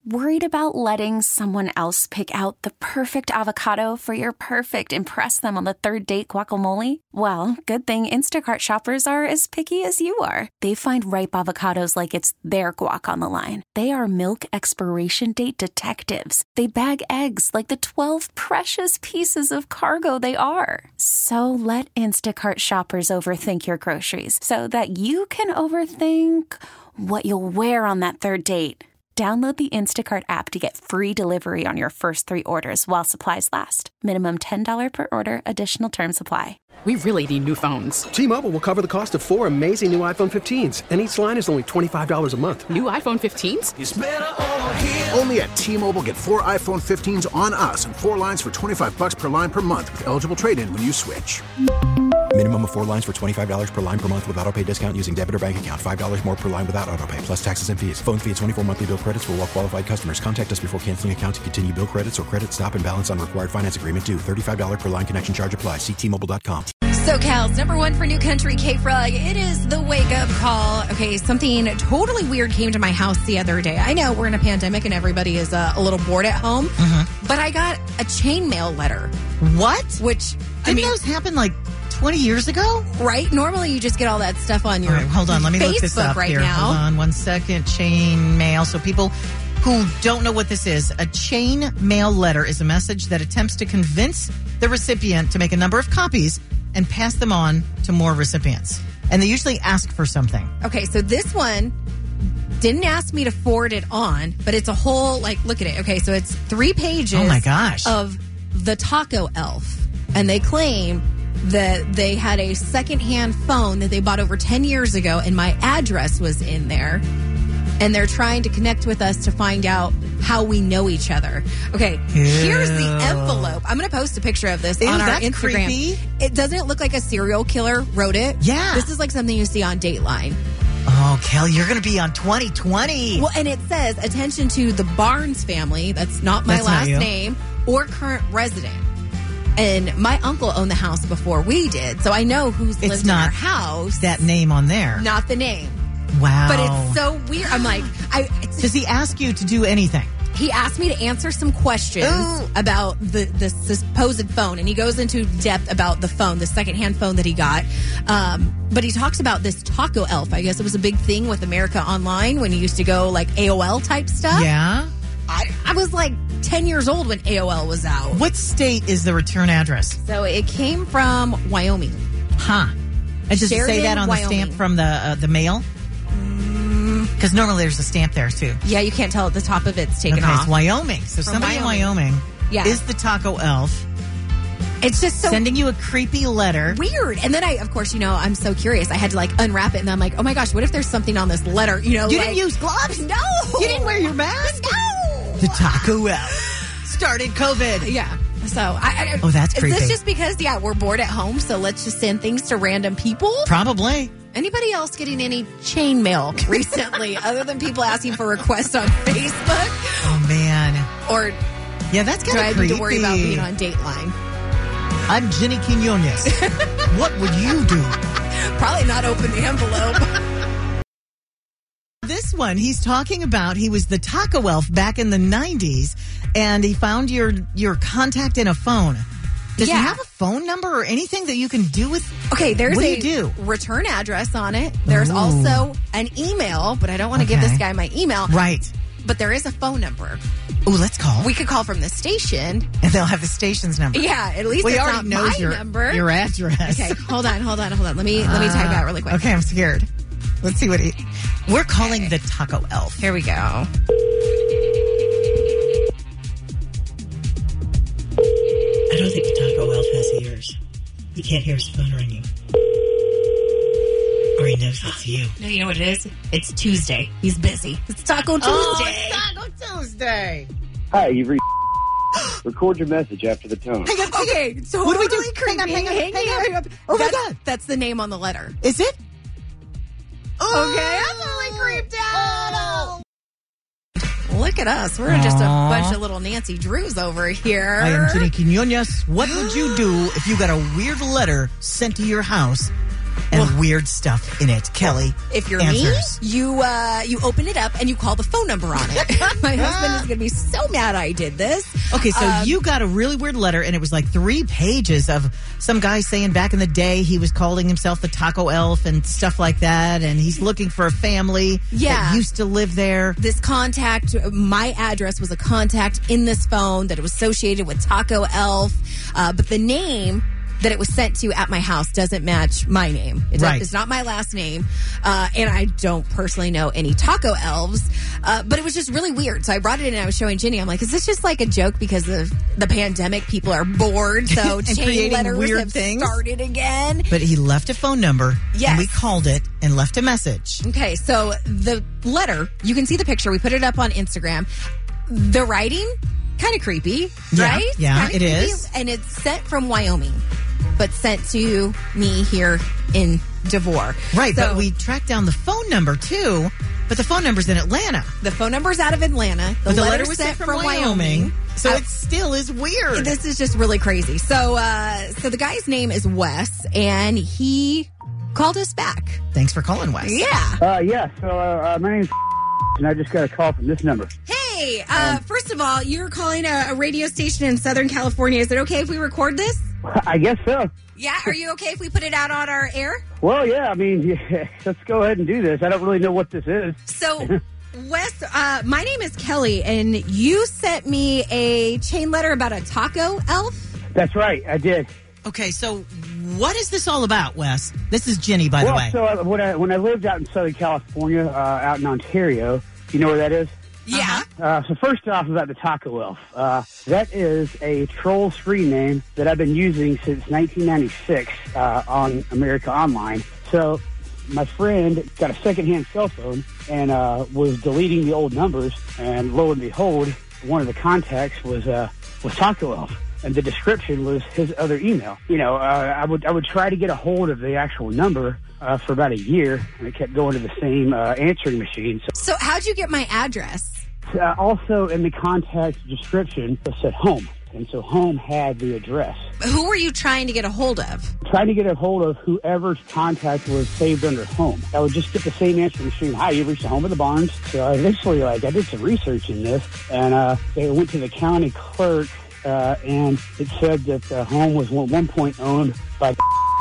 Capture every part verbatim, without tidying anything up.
Worried about letting someone else pick out the perfect avocado for your perfect impress them on the third date guacamole? Well, good thing Instacart shoppers are as picky as you are. They find ripe avocados like it's their guac on the line. They are milk expiration date detectives. They bag eggs like the twelve precious pieces of cargo they are. So let Instacart shoppers overthink your groceries so that you can overthink what you'll wear on that third date. Download the Instacart app to get free delivery on your first three orders while supplies last. Minimum ten dollars per order. Additional terms apply. We really need new phones. T-Mobile will cover the cost of four amazing new iPhone fifteens, and each line is only twenty-five dollars a month. New iPhone fifteens? It's better over here. Only at T-Mobile, get four iPhone fifteens on us and four lines for twenty-five dollars per line per month with eligible trade-in when you switch. Minimum of four lines for twenty-five dollars per line per month with autopay discount using debit or bank account. five dollars more per line without autopay, plus taxes and fees. Phone fee at twenty-four monthly bill credits for well-qualified customers. Contact us before canceling account to continue bill credits or credit stop and balance on required finance agreement due. thirty-five dollars per line connection charge applies. See T Mobile dot com. SoCal's number one for new country, K-Frog. It is the wake-up call. Okay, something totally weird came to my house the other day. I know we're in a pandemic and everybody is uh, a little bored at home, Mm-hmm. but I got a chainmail letter. What? Which, Didn't I mean, those happen like twenty years ago? Right? Normally you just get all that stuff on your All right, hold on. Let me Facebook look this up right here. now. Hold on one second. Chain mail. So people who don't know what this is, a chain mail letter is a message that attempts to convince the recipient to make a number of copies and pass them on to more recipients. And they usually ask for something. Okay, so this one didn't ask me to forward it on, but it's a whole, like, look at it. Okay, so it's three pages Oh my gosh. of the Taco Elf. And they claim that they had a secondhand phone that they bought over ten years ago, and my address was in there. And they're trying to connect with us to find out how we know each other. Okay, here's the envelope. I'm going to post a picture of this Ew, on our that's Instagram. creepy. It doesn't it look like a serial killer wrote it? Yeah. This is like something you see on Dateline. Oh, Kelly, you're going to be on twenty twenty. Well, and it says, attention to the Barnes family, that's not my That's not last you. name, or current resident. And my uncle owned the house before we did, so I know who's It's lived not in our house. that name on there. Not the name. Wow. But it's so weird. I'm like, I. It's, Does he ask you to do anything? he asked me to answer some questions Ooh. about the, the supposed phone, and he goes into depth about the phone, the secondhand phone that he got. Um, but he talks about this Taco Elf. I guess it was a big thing with America Online when he used to go like A O L type stuff. Yeah. I, I was like ten years old when A O L was out. What state is the return address? So it came from Wyoming. Huh. And does it say Sheridan, that on the Wyoming. stamp from the uh, the mail? Because normally there's a stamp there too. Yeah, you can't tell at the top of it's taken Okay, off. it's Wyoming. So From somebody Wyoming. in Wyoming Yeah. is the Taco Elf It's just so sending you a creepy letter. weird. And then I, of course, you know, I'm so curious. I had to like unwrap it, and I'm like, oh my gosh, what if there's something on this letter? You know, You like, didn't use gloves? No, You didn't wear your mask? No. The Taco Elf started COVID. Yeah. So I, I Oh, that's Is creepy. this just because yeah we're bored at home? So let's just send things to random people. Probably. Anybody else getting any chain mail recently, other than people asking for requests on Facebook? Oh man. Or Yeah, that's do kind I of need creepy. to worry about being on Dateline? I'm Jenny Quinones. What would you do? Probably not open the envelope. This one, he's talking about he was the Taco Elf back in the nineties, and he found your your contact in a phone. Does Yeah. he have a phone number or anything that you can do with? Okay, there's What do a you do? return address on it. There's Ooh. also an email, but I don't want to give Okay. this guy my email. Right. But there is a phone number. Oh, let's call. We could call from the station. and they'll have the station's number. Yeah, at least Well, he it's already not knows my your number. your address. Okay, hold on, hold on, hold on. Let me let me type out really quick. Okay, I'm scared. Let's see what he. We're calling the Taco Elf. Here we go. I don't think the Taco Elf has ears. You can't hear his phone ringing. Or he knows it's you. No, you know what it is? It's Tuesday. He's busy. It's Taco Tuesday. Oh, it's Taco Tuesday. Hi, you've reached. Record your message after the tone. Hang on, hang Okay, on. totally What do we do? creepy. Hang on, hang on, Hang hang on, on. hang on. Oh my that's, God. That's the name on the letter. Is it? Okay, I'm totally creeped out. Look at us. We're just a Aw. bunch of little Nancy Drews over here. I am Jenny Quinones. What would you do if you got a weird letter sent to your house and Well- weird stuff in it. Kelly, If you're answers. me, you uh, you open it up and you call the phone number on it. My husband is going to be so mad I did this. Okay, so Um, you got a really weird letter, and it was like three pages of some guy saying back in the day he was calling himself the Taco Elf and stuff like that, and he's looking for a family Yeah. that used to live there. This contact, my address was a contact in this phone that it was associated with Taco Elf, uh, but the name that it was sent to at my house doesn't match my name. It does- Right. It's not my last name, uh, and I don't personally know any Taco Elves, uh, but it was just really weird. So I brought it in and I was showing Ginny. I'm like, is this just like a joke because of the pandemic? People are bored, so And chain creating letters weird have things? started again. But he left a phone number, Yes. and we called it and left a message. Okay, so the letter, you can see the picture. We put it up on Instagram. The writing, kind of creepy, Yeah, right? yeah, Kinda it creepy. is. And it's sent from Wyoming, but sent to me here in Devore. Right, So but we tracked down the phone number, too, but the phone number's in Atlanta. the phone number's out of Atlanta. The, But the letter letter was sent from Wyoming, so Uh, it still is weird. This is just really crazy. So, uh, so the guy's name is Wes, and he called us back. Thanks for calling, Wes. Yeah. Uh, yeah, so uh, uh, my name's and I just got a call from this number. Hey, uh, first of all, you're calling a, a radio station in Southern California. Is it okay if we record this? I guess so. Yeah, are you okay if we put it out on our air? Well, yeah, I mean, yeah, let's go ahead and do this. I don't really know what this is. So, Wes, uh, my name is Kelly, and you sent me a chain letter about a taco elf. That's right, I did. Okay, so what is this all about, Wes? This is Ginny, by well, the way. so uh, when I when I lived out in Southern California, uh, out in Ontario, you know where that is? Yeah. Uh, so first off, about the Taco Elf. Uh, that is a troll screen name that I've been using since nineteen ninety-six uh, on America Online. So my friend got a secondhand cell phone and uh, was deleting the old numbers, and lo and behold, one of the contacts was uh, was Taco Elf. And the description was his other email. You know, uh, I would I would try to get a hold of the actual number uh, for about a year, and it kept going to the same uh, answering machine. So, So, how'd you get my address? uh, also in the contact description, it said home, and so home had the address. Who were you trying to get a hold of? Trying to get a hold of whoever's contact was saved under home. I would just get the same answering machine. Hi, you reached the home of the Barnes. So I eventually, like, I did some research in this, and uh, they went to the county clerk. Uh, and it said that the home was one, one point owned by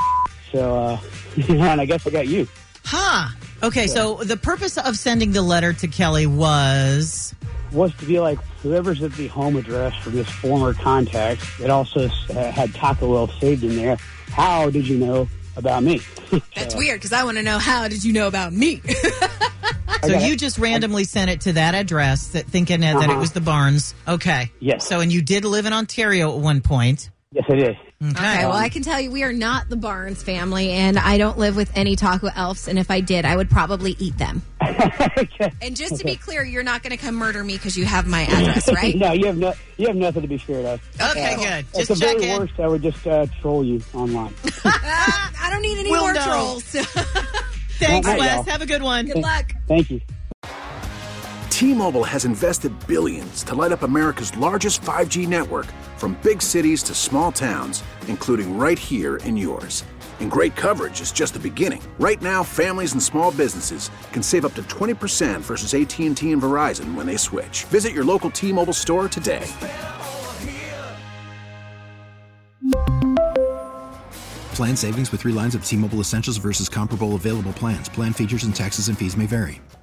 so, uh, and I guess I got you. Huh. Okay, so the purpose of sending the letter to Kelly was... Was to be like, whoever's at the home address from this former contact, it also uh, had Taco Elf saved in there. How did you know about me? That's weird, because I want to know, how did you know about me? So got you it. just randomly sent it to that address, that, thinking uh, that it Uh-huh. was the Barnes. Okay. Yes. So, and you did live in Ontario at one point. Yes, I did. Okay. Okay, well, I can tell you we are not the Barnes family, and I don't live with any taco elves, and if I did, I would probably eat them. And just to be clear, you're not going to come murder me because you have my address, right? No, you have no, you have nothing to be scared of. Okay, good. At Just the very checking. worst, I would just uh, troll you online. I don't need any We'll more know. trolls. Thanks, All right, Wes. y'all. Have a good one. Good luck. Thank you. T-Mobile has invested billions to light up America's largest five G network, from big cities to small towns, including right here in yours. And great coverage is just the beginning. Right now, families and small businesses can save up to twenty percent versus A T and T and Verizon when they switch. Visit your local T-Mobile store today. Plan savings with three lines of T-Mobile Essentials versus comparable available plans. Plan features and taxes and fees may vary.